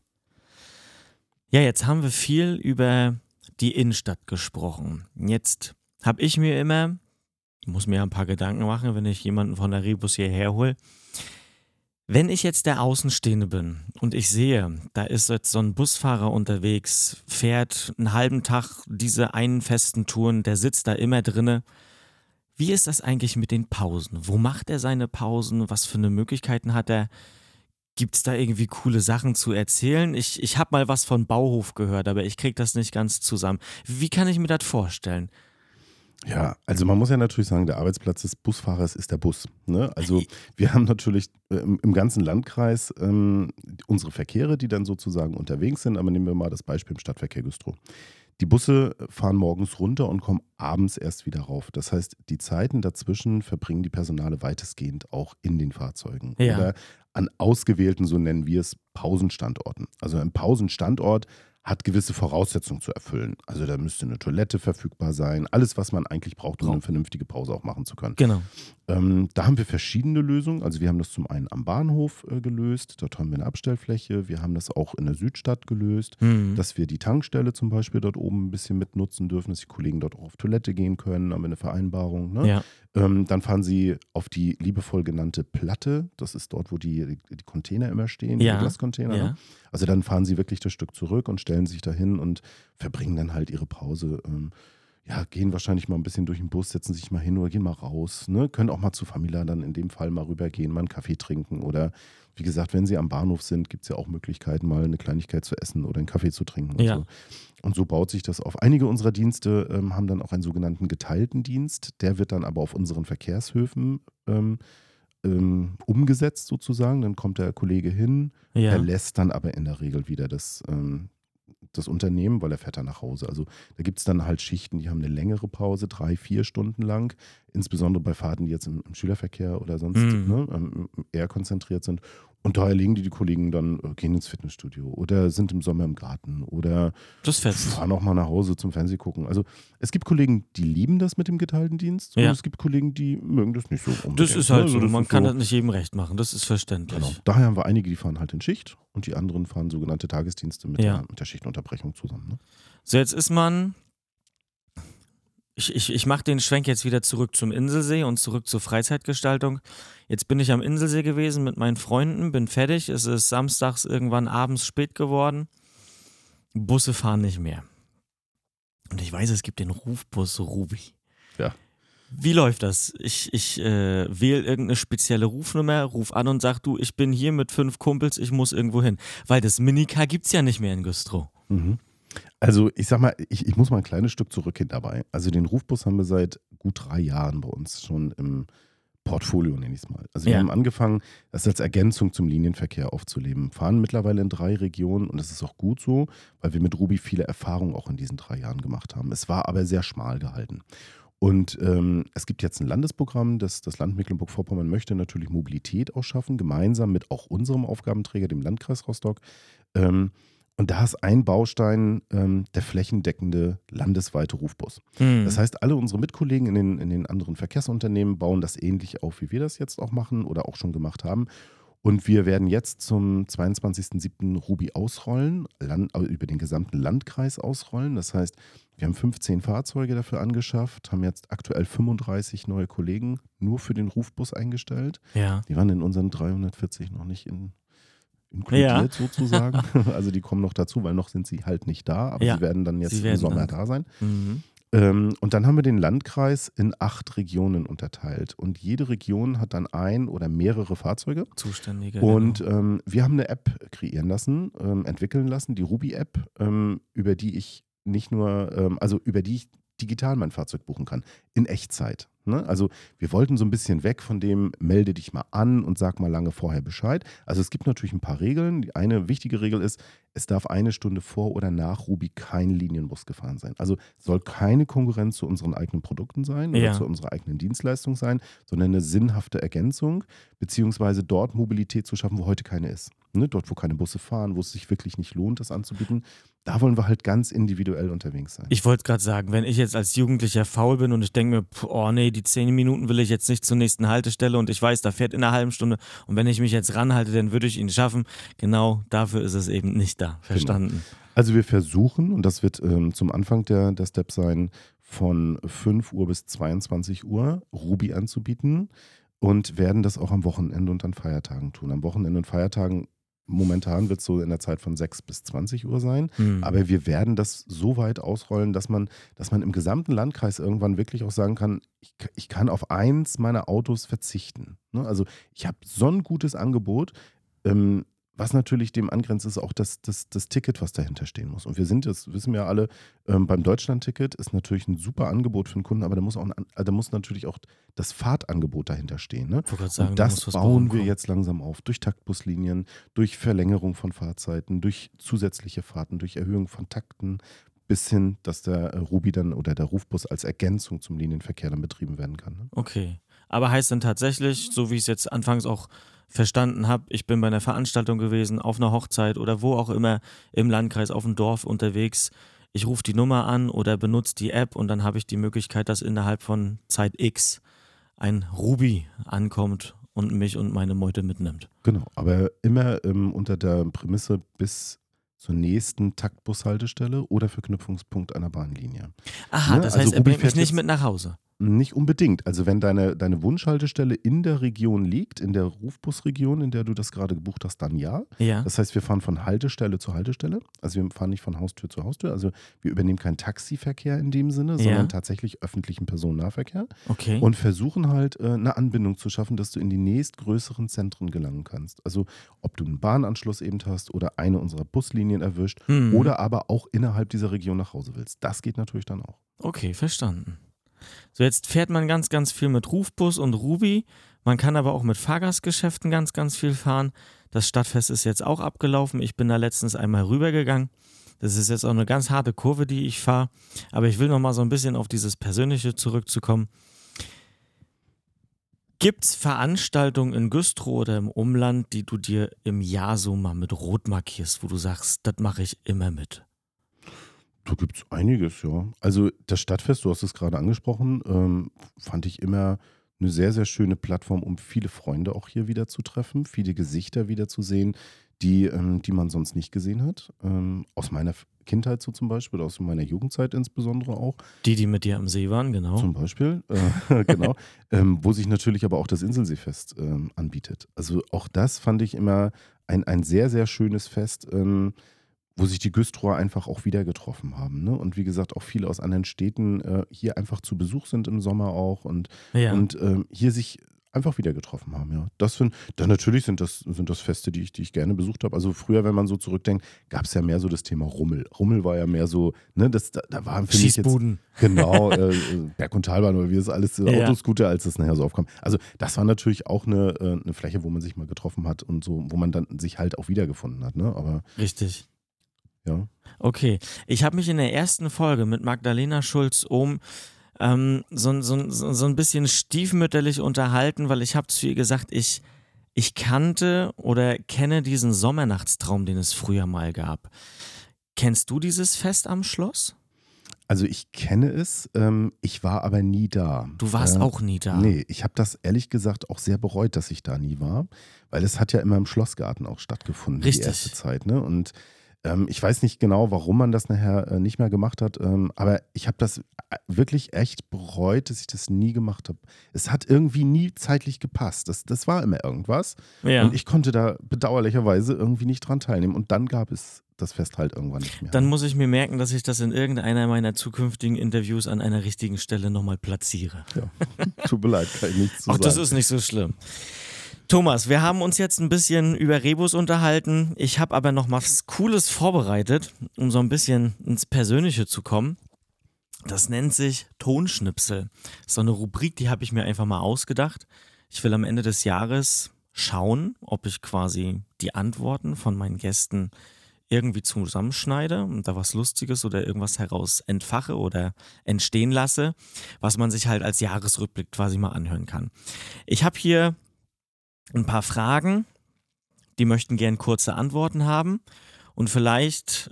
Ja, jetzt haben wir viel über die Innenstadt gesprochen. Jetzt habe ich mir immer, ich muss mir ein paar Gedanken machen, wenn ich jemanden von der Rebus hierher hole. Wenn ich jetzt der Außenstehende bin und ich sehe, da ist jetzt so ein Busfahrer unterwegs, fährt einen halben Tag diese einen festen Touren, der sitzt da immer drinne. Wie ist das eigentlich mit den Pausen? Wo macht er seine Pausen? Was für eine Möglichkeiten hat er? Gibt es da irgendwie coole Sachen zu erzählen? Ich habe mal was von Bauhof gehört, aber ich kriege das nicht ganz zusammen. Wie kann ich mir das vorstellen? Ja, also man muss ja natürlich sagen, der Arbeitsplatz des Busfahrers ist der Bus. Ne? Also wir haben natürlich im ganzen Landkreis unsere Verkehre, die dann sozusagen unterwegs sind, aber nehmen wir mal das Beispiel im Stadtverkehr Güstrow. Die Busse fahren morgens runter und kommen abends erst wieder rauf. Das heißt, die Zeiten dazwischen verbringen die Personale weitestgehend auch in den Fahrzeugen. Ja. Oder an ausgewählten, so nennen wir es, Pausenstandorten. Also ein Pausenstandort hat gewisse Voraussetzungen zu erfüllen. Also da müsste eine Toilette verfügbar sein. Alles, was man eigentlich braucht, um eine vernünftige Pause auch machen zu können. Genau. Da haben wir verschiedene Lösungen. Also wir haben das zum einen am Bahnhof gelöst. Dort haben wir eine Abstellfläche. Wir haben das auch in der Südstadt gelöst, dass wir die Tankstelle zum Beispiel dort oben ein bisschen mitnutzen dürfen, dass die Kollegen dort auch auf Toilette gehen können. Haben wir eine Vereinbarung. Ne? Ja. Dann fahren sie auf die liebevoll genannte Platte. Das ist dort, wo die Container immer stehen, die Glascontainer. Ja. Ne? Also dann fahren sie wirklich das Stück zurück und stellen sich dahin und verbringen dann halt ihre Pause. Gehen wahrscheinlich mal ein bisschen durch den Bus, setzen sich mal hin oder gehen mal raus. Ne? Können auch mal zu Famila dann in dem Fall mal rübergehen, mal einen Kaffee trinken. Oder wie gesagt, wenn sie am Bahnhof sind, gibt es ja auch Möglichkeiten, mal eine Kleinigkeit zu essen oder einen Kaffee zu trinken. Und so. Und so baut sich das auf. Einige unserer Dienste haben dann auch einen sogenannten geteilten Dienst. Der wird dann aber auf unseren Verkehrshöfen umgesetzt sozusagen. Dann kommt der Kollege hin, verlässt dann aber in der Regel wieder das Unternehmen, weil er fährt dann nach Hause. Also da gibt es dann halt Schichten, die haben eine längere Pause, 3-4 Stunden lang. Insbesondere bei Fahrten, die jetzt im Schülerverkehr oder sonst eher konzentriert sind. Und da erlegen die Kollegen dann, gehen ins Fitnessstudio oder sind im Sommer im Garten oder fahren auch mal nach Hause zum Fernseh gucken. Also es gibt Kollegen, die lieben das mit dem geteilten Dienst und es gibt Kollegen, die mögen das nicht so unbedingt. Das ist halt so, man kann das nicht jedem recht machen, das ist verständlich. Genau. Daher haben wir einige, die fahren halt in Schicht und die anderen fahren sogenannte Tagesdienste mit der Schichtunterbrechung zusammen. Ne? So, jetzt ist man... Ich mache den Schwenk jetzt wieder zurück zum Inselsee und zurück zur Freizeitgestaltung. Jetzt bin ich am Inselsee gewesen mit meinen Freunden, bin fertig. Es ist samstags irgendwann abends spät geworden. Busse fahren nicht mehr. Und ich weiß, es gibt den Rufbus Ruby. Ja. Wie läuft das? Ich wähle irgendeine spezielle Rufnummer, ruf an und sag, du, ich bin hier mit 5 Kumpels, ich muss irgendwo hin. Weil das Minicar gibt's ja nicht mehr in Güstrow. Mhm. Also ich sag mal, ich muss mal ein kleines Stück zurückgehen dabei. Also den Rufbus haben wir seit gut 3 Jahren bei uns schon im Portfolio, nenne ich es mal. Also wir haben angefangen, das als Ergänzung zum Linienverkehr aufzuleben. Fahren mittlerweile in 3 Regionen und das ist auch gut so, weil wir mit Ruby viele Erfahrungen auch in diesen 3 Jahren gemacht haben. Es war aber sehr schmal gehalten. Und es gibt jetzt ein Landesprogramm, das Land Mecklenburg-Vorpommern möchte natürlich Mobilität ausschaffen, gemeinsam mit auch unserem Aufgabenträger, dem Landkreis Rostock. Und da ist ein Baustein der flächendeckende landesweite Rufbus. Das heißt, alle unsere Mitkollegen in den anderen Verkehrsunternehmen bauen das ähnlich auf, wie wir das jetzt auch machen oder auch schon gemacht haben. Und wir werden jetzt zum 22.07. Ruby ausrollen, über den gesamten Landkreis ausrollen. Das heißt, wir haben 15 Fahrzeuge dafür angeschafft, haben jetzt aktuell 35 neue Kollegen nur für den Rufbus eingestellt. Ja. Die waren in unseren 340 noch nicht inkludiert sozusagen. Also die kommen noch dazu, weil noch sind sie halt nicht da, aber sie werden dann jetzt im Sommer da sein. Und dann haben wir den Landkreis in 8 Regionen unterteilt und jede Region hat dann ein oder mehrere Fahrzeuge. Zuständige. Und wir haben eine App kreieren lassen, entwickeln lassen, die Ruby-App, über die ich nicht nur, über die ich digital mein Fahrzeug buchen kann, in Echtzeit. Ne? Also wir wollten so ein bisschen weg von dem, melde dich mal an und sag mal lange vorher Bescheid. Also es gibt natürlich ein paar Regeln. Die eine wichtige Regel ist, es darf 1 Stunde vor oder nach Ruby kein Linienbus gefahren sein. Also soll keine Konkurrenz zu unseren eigenen Produkten sein oder zu unserer eigenen Dienstleistung sein, sondern eine sinnhafte Ergänzung, beziehungsweise dort Mobilität zu schaffen, wo heute keine ist. Ne? Dort, wo keine Busse fahren, wo es sich wirklich nicht lohnt, das anzubieten. Da wollen wir halt ganz individuell unterwegs sein. Ich wollte gerade sagen, wenn ich jetzt als Jugendlicher faul bin und ich denke mir, oh nee, die 10 Minuten will ich jetzt nicht zur nächsten Haltestelle und ich weiß, da fährt in einer halben Stunde und wenn ich mich jetzt ranhalte, dann würde ich ihn schaffen. Genau dafür ist es eben nicht da. Verstanden. Genau. Also wir versuchen, und das wird zum Anfang der Step sein, von 5 Uhr bis 22 Uhr Ruby anzubieten und werden das auch am Wochenende und an Feiertagen tun. Am Wochenende und Feiertagen momentan wird es so in der Zeit von 6 bis 20 Uhr sein, aber wir werden das so weit ausrollen, dass man im gesamten Landkreis irgendwann wirklich auch sagen kann, ich kann auf eins meiner Autos verzichten. Ne? Also ich habe so ein gutes Angebot, was natürlich dem angrenzt, ist auch das Ticket, was dahinter stehen muss. Und wir sind, das wissen wir ja alle, beim Deutschland-Ticket ist natürlich ein super Angebot für den Kunden, aber da muss natürlich auch das Fahrtangebot dahinter stehen. Ne? Und das bauen wir jetzt langsam auf, durch Taktbuslinien, durch Verlängerung von Fahrzeiten, durch zusätzliche Fahrten, durch Erhöhung von Takten, bis hin, dass der Ruby dann oder der Rufbus als Ergänzung zum Linienverkehr dann betrieben werden kann. Ne? Okay, aber heißt dann tatsächlich, so wie ich es jetzt anfangs auch verstanden habe, ich bin bei einer Veranstaltung gewesen, auf einer Hochzeit oder wo auch immer im Landkreis, auf dem Dorf unterwegs. Ich rufe die Nummer an oder benutze die App und dann habe ich die Möglichkeit, dass innerhalb von Zeit X ein Ruby ankommt und mich und meine Meute mitnimmt. Genau, aber immer unter der Prämisse bis zur nächsten Taktbushaltestelle oder Verknüpfungspunkt einer Bahnlinie. Aha, Ne? das heißt, also er bringt mich nicht mit nach Hause. Nicht unbedingt. Also wenn deine Wunschhaltestelle in der Region liegt, in der Rufbusregion, in der du das gerade gebucht hast, dann ja. Ja. Das heißt, wir fahren von Haltestelle zu Haltestelle. Also wir fahren nicht von Haustür zu Haustür. Also wir übernehmen keinen Taxiverkehr in dem Sinne, sondern tatsächlich öffentlichen Personennahverkehr. Okay. Und versuchen halt eine Anbindung zu schaffen, dass du in die nächstgrößeren Zentren gelangen kannst. Also ob du einen Bahnanschluss eben hast oder eine unserer Buslinien erwischt oder aber auch innerhalb dieser Region nach Hause willst. Das geht natürlich dann auch. Okay, verstanden. So, jetzt fährt man ganz, ganz viel mit Rufbus und Ruby. Man kann aber auch mit Fahrgastgeschäften ganz, ganz viel fahren. Das Stadtfest ist jetzt auch abgelaufen. Ich bin da letztens einmal rübergegangen. Das ist jetzt auch eine ganz harte Kurve, die ich fahre. Aber ich will noch mal so ein bisschen auf dieses Persönliche zurückzukommen. Gibt es Veranstaltungen in Güstrow oder im Umland, die du dir im Jahr so mal mit Rot markierst, wo du sagst, das mache ich immer mit? Da gibt es einiges, ja. Also das Stadtfest, du hast es gerade angesprochen, fand ich immer eine sehr, sehr schöne Plattform, um viele Freunde auch hier wieder zu treffen, viele Gesichter wieder zu sehen, die man sonst nicht gesehen hat. Aus meiner Kindheit so zum Beispiel, aus meiner Jugendzeit insbesondere auch. Die mit dir am See waren, genau. Zum Beispiel, genau. Wo sich natürlich aber auch das Inselseefest anbietet. Also auch das fand ich immer ein sehr, sehr schönes Fest, wo sich die Güstrower einfach auch wieder getroffen haben. Ne? Und wie gesagt, auch viele aus anderen Städten hier einfach zu Besuch sind im Sommer auch und hier sich einfach wieder getroffen haben. Ja. Dann natürlich sind das Feste, die ich gerne besucht habe. Also früher, wenn man so zurückdenkt, gab es ja mehr so das Thema Rummel. Rummel war ja mehr so, ne, da waren für mich jetzt genau Berg- und Talbahn oder wie das alles, Autoscooter, als das nachher so aufkam. Also das war natürlich auch eine Fläche, wo man sich mal getroffen hat und so, wo man dann sich halt auch wiedergefunden hat. Ne? Aber richtig. Ja. Okay, ich habe mich in der ersten Folge mit Magdalena Schulz-Ohm so ein bisschen stiefmütterlich unterhalten, weil ich habe zu ihr gesagt, ich kannte oder kenne diesen Sommernachtstraum, den es früher mal gab. Kennst du dieses Fest am Schloss? Also ich kenne es, ich war aber nie da. Du warst auch nie da? Nee, ich habe das ehrlich gesagt auch sehr bereut, dass ich da nie war, weil es hat ja immer im Schlossgarten auch stattgefunden, Richtig. Die erste Zeit. Ne? Und ich weiß nicht genau, warum man das nachher nicht mehr gemacht hat, aber ich habe das wirklich echt bereut, dass ich das nie gemacht habe. Es hat irgendwie nie zeitlich gepasst. Das war immer irgendwas und ich konnte da bedauerlicherweise irgendwie nicht dran teilnehmen und dann gab es das Fest halt irgendwann nicht mehr. Dann muss ich mir merken, dass ich das in irgendeiner meiner zukünftigen Interviews an einer richtigen Stelle nochmal platziere. Ja, tut mir leid, kann ich nichts zu sagen. Ach, das ist nicht so schlimm. Thomas, wir haben uns jetzt ein bisschen über Rebus unterhalten. Ich habe aber noch was Cooles vorbereitet, um so ein bisschen ins Persönliche zu kommen. Das nennt sich Tonschnipsel. So eine Rubrik, die habe ich mir einfach mal ausgedacht. Ich will am Ende des Jahres schauen, ob ich quasi die Antworten von meinen Gästen irgendwie zusammenschneide und da was Lustiges oder irgendwas heraus entfache oder entstehen lasse, was man sich halt als Jahresrückblick quasi mal anhören kann. Ich habe hier ein paar Fragen, die möchten gern kurze Antworten haben und vielleicht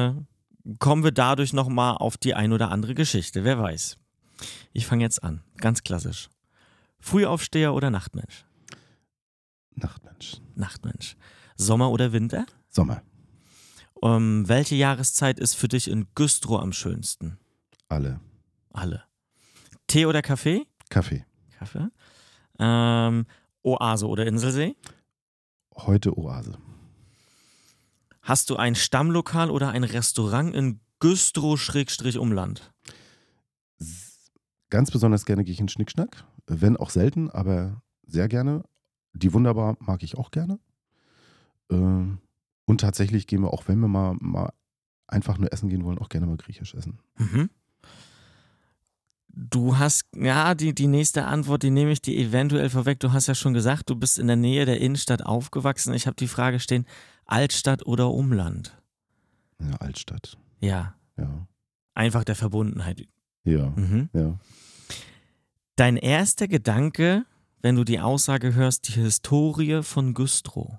kommen wir dadurch nochmal auf die ein oder andere Geschichte, wer weiß. Ich fange jetzt an, ganz klassisch. Frühaufsteher oder Nachtmensch? Nachtmensch. Nachtmensch. Sommer oder Winter? Sommer. Welche Jahreszeit ist für dich in Güstrow am schönsten? Alle. Tee oder Kaffee? Kaffee. Oase oder Inselsee? Heute Oase. Hast du ein Stammlokal oder ein Restaurant in Güstrow-Umland? Ganz besonders gerne gehe ich in Schnickschnack, wenn auch selten, aber sehr gerne. Die Wunderbar mag ich auch gerne. Und tatsächlich gehen wir auch, wenn wir mal einfach nur essen gehen wollen, auch gerne mal griechisch essen. Mhm. Du hast, ja, die nächste Antwort, die nehme ich dir eventuell vorweg. Du hast ja schon gesagt, du bist in der Nähe der Innenstadt aufgewachsen. Ich habe die Frage stehen, Altstadt oder Umland? Ja, Altstadt. Ja. Ja. Einfach der Verbundenheit. Ja. Mhm. Ja. Dein erster Gedanke, wenn du die Aussage hörst, die Historie von Güstrow?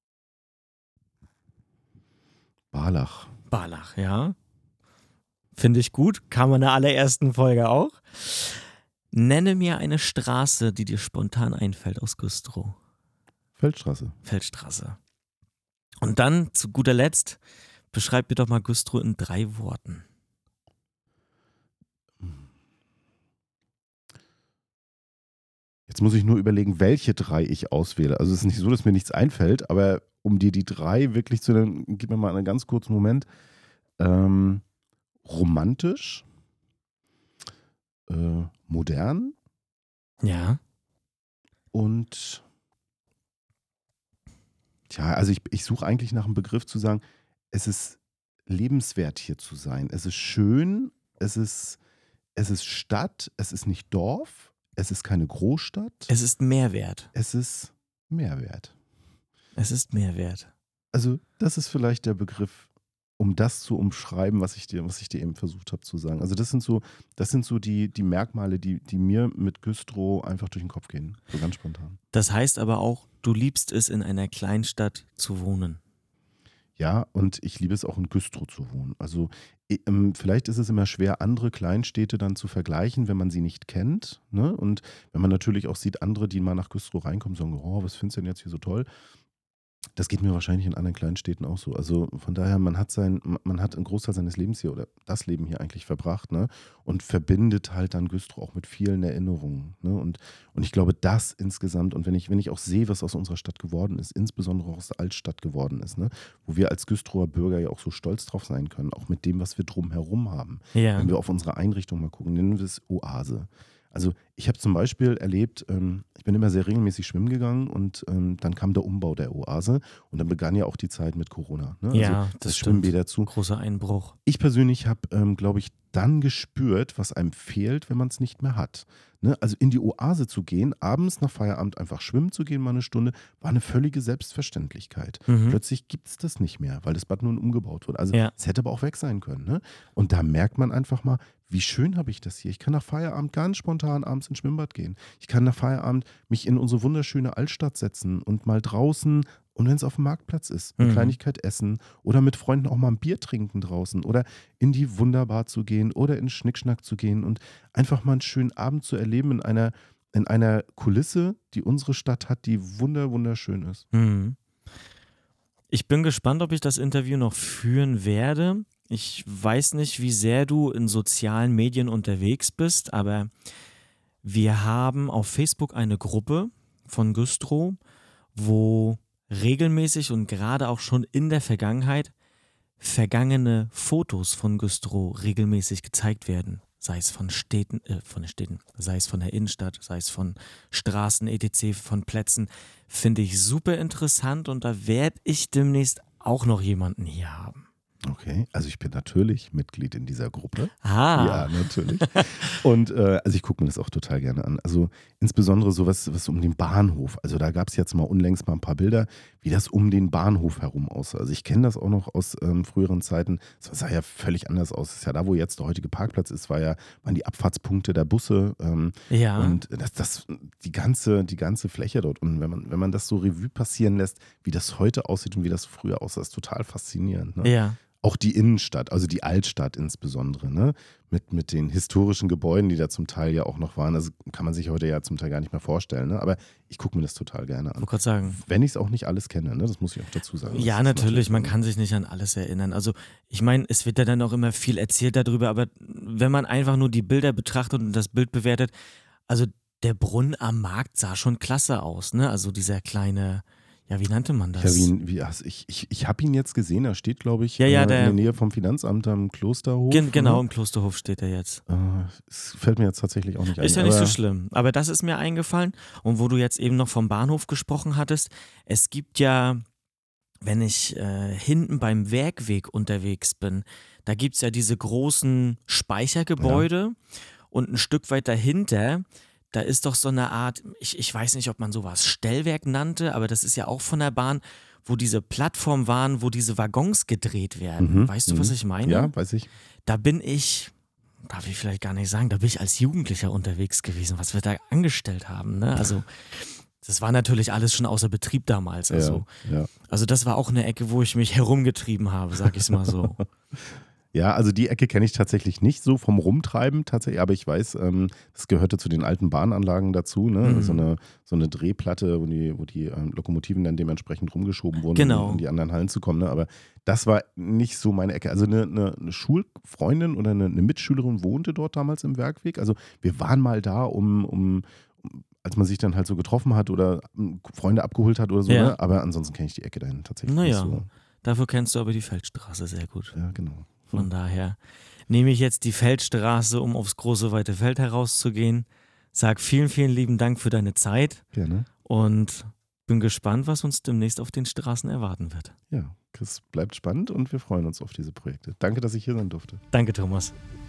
Barlach. Barlach, ja. Finde ich gut, kam in der allerersten Folge auch. Nenne mir eine Straße, die dir spontan einfällt aus Güstrow. Feldstraße. Und dann zu guter Letzt, beschreib mir doch mal Güstrow in 3 Worten. Jetzt muss ich nur überlegen, welche 3 ich auswähle. Also es ist nicht so, dass mir nichts einfällt, aber um dir die 3 wirklich zu nennen, gib mir mal einen ganz kurzen Moment. Romantisch, modern Ja. und also ich suche eigentlich nach einem Begriff zu sagen, es ist lebenswert hier zu sein. Es ist schön, es ist Stadt, es ist nicht Dorf, es ist keine Großstadt, Es ist Mehrwert. es ist Mehrwert. Es ist Mehrwert. Also das ist vielleicht der Begriff, um das zu umschreiben, was ich dir eben versucht habe zu sagen. Also das sind so die Merkmale, die mir mit Güstrow einfach durch den Kopf gehen, so ganz spontan. Das heißt aber auch, du liebst es, in einer Kleinstadt zu wohnen. Ja, und ich liebe es auch in Güstrow zu wohnen. Also vielleicht ist es immer schwer, andere Kleinstädte dann zu vergleichen, wenn man sie nicht kennt. Ne? Und wenn man natürlich auch sieht, andere, die mal nach Güstrow reinkommen, sagen, oh, was findest du denn jetzt hier so toll? Das geht mir wahrscheinlich in anderen kleinen Städten auch so. Also von daher, man hat einen Großteil seines Lebens hier oder das Leben hier eigentlich verbracht, ne? Und verbindet halt dann Güstrow auch mit vielen Erinnerungen. Ne? Und ich glaube, das insgesamt, und wenn ich auch sehe, was aus unserer Stadt geworden ist, insbesondere auch aus der Altstadt geworden ist, ne? Wo wir als Güstrower Bürger ja auch so stolz drauf sein können, auch mit dem, was wir drumherum haben. Ja. Wenn wir auf unsere Einrichtung mal gucken, nennen wir es Oase. Also ich habe zum Beispiel erlebt, ich bin immer sehr regelmäßig schwimmen gegangen und dann kam der Umbau der Oase und dann begann ja auch die Zeit mit Corona. Ne? Ja, also das Schwimmbäder stimmt. zu. Großer Einbruch. Ich persönlich habe, glaube ich, dann gespürt, was einem fehlt, wenn man es nicht mehr hat. Ne? Also in die Oase zu gehen, abends nach Feierabend einfach schwimmen zu gehen, mal eine Stunde, war eine völlige Selbstverständlichkeit. Mhm. Plötzlich gibt es das nicht mehr, weil das Bad nun umgebaut wurde. Also Ja. es hätte aber auch weg sein können. Ne? Und da merkt man einfach mal, wie schön habe ich das hier. Ich kann nach Feierabend ganz spontan abends ins Schwimmbad gehen. Ich kann nach Feierabend mich in unsere wunderschöne Altstadt setzen und mal draußen, und wenn es auf dem Marktplatz ist, eine Kleinigkeit essen oder mit Freunden auch mal ein Bier trinken draußen oder in die Wunderbar zu gehen oder in Schnickschnack zu gehen und einfach mal einen schönen Abend zu erleben in einer Kulisse, die unsere Stadt hat, die wunderschön ist. Mhm. Ich bin gespannt, ob ich das Interview noch führen werde. Ich weiß nicht, wie sehr du in sozialen Medien unterwegs bist, aber wir haben auf Facebook eine Gruppe von Güstrow, wo regelmäßig und gerade auch schon in der Vergangenheit vergangene Fotos von Güstrow regelmäßig gezeigt werden. Sei es von Städten, sei es von der Innenstadt, sei es von Straßen, etc., von Plätzen. Finde ich super interessant und da werde ich demnächst auch noch jemanden hier haben. Okay, also ich bin natürlich Mitglied in dieser Gruppe. Ah. Ja, natürlich. Und also ich gucke mir das auch total gerne an. Also insbesondere sowas was um den Bahnhof. Also da gab es jetzt mal unlängst mal ein paar Bilder, wie das um den Bahnhof herum aussah. Also ich kenne das auch noch aus früheren Zeiten. Es sah ja völlig anders aus. Das ist ja da, wo jetzt der heutige Parkplatz ist, waren die Abfahrtspunkte der Busse. Ja. Und die ganze Fläche dort. Und wenn man das so Revue passieren lässt, wie das heute aussieht und wie das früher aussah, ist total faszinierend. Ne? Ja. Auch die Innenstadt, also die Altstadt insbesondere, ne? Mit den historischen Gebäuden, die da zum Teil ja auch noch waren. Also kann man sich heute ja zum Teil gar nicht mehr vorstellen. Ne? Aber ich gucke mir das total gerne an. Ich wollte gerade sagen. Wenn ich es auch nicht alles kenne, ne? Das muss ich auch dazu sagen. Ja, natürlich, man kann sich nicht an alles erinnern. Also ich meine, es wird ja dann auch immer viel erzählt darüber, aber wenn man einfach nur die Bilder betrachtet und das Bild bewertet, also der Brunnen am Markt sah schon klasse aus, ne? Also dieser kleine, ja, wie nannte man das? Ich habe ihn jetzt gesehen, er steht, glaube ich, Ja, in der Nähe vom Finanzamt am Klosterhof. Genau, im Klosterhof steht er jetzt. Es fällt mir jetzt tatsächlich auch nicht ein. Ist ja nicht so schlimm, aber das ist mir eingefallen. Und wo du jetzt eben noch vom Bahnhof gesprochen hattest, es gibt ja, wenn ich hinten beim Werkweg unterwegs bin, da gibt es ja diese großen Speichergebäude und ein Stück weit dahinter, da ist doch so eine Art, ich weiß nicht, ob man sowas Stellwerk nannte, aber das ist ja auch von der Bahn, wo diese Plattformen waren, wo diese Waggons gedreht werden. Weißt du, was ich meine? Ja, weiß ich. Da bin ich, darf ich vielleicht gar nicht sagen, da bin ich als Jugendlicher unterwegs gewesen, was wir da angestellt haben. Ne? Also das war natürlich alles schon außer Betrieb damals. Also das war auch eine Ecke, wo ich mich herumgetrieben habe, sag ich es mal so. Ja, also die Ecke kenne ich tatsächlich nicht so vom Rumtreiben tatsächlich, aber ich weiß, das gehörte zu den alten Bahnanlagen dazu, ne? So eine Drehplatte, wo die Lokomotiven dann dementsprechend rumgeschoben wurden, um in die anderen Hallen zu kommen. Ne? Aber das war nicht so meine Ecke. Also eine Schulfreundin oder eine Mitschülerin wohnte dort damals im Werkweg. Also wir waren mal da, um als man sich dann halt so getroffen hat oder Freunde abgeholt hat oder so. Ja. Ne? Aber ansonsten kenne ich die Ecke dahin tatsächlich Naja, nicht so. dafür kennst du aber die Feldstraße sehr gut. Ja, genau. Von daher nehme ich jetzt die Feldstraße, um aufs große, weite Feld herauszugehen. Sag vielen, vielen lieben Dank für deine Zeit Gerne. und bin gespannt, was uns demnächst auf den Straßen erwarten wird. Ja, Chris, bleibt spannend und wir freuen uns auf diese Projekte. Danke, dass ich hier sein durfte. Danke, Thomas.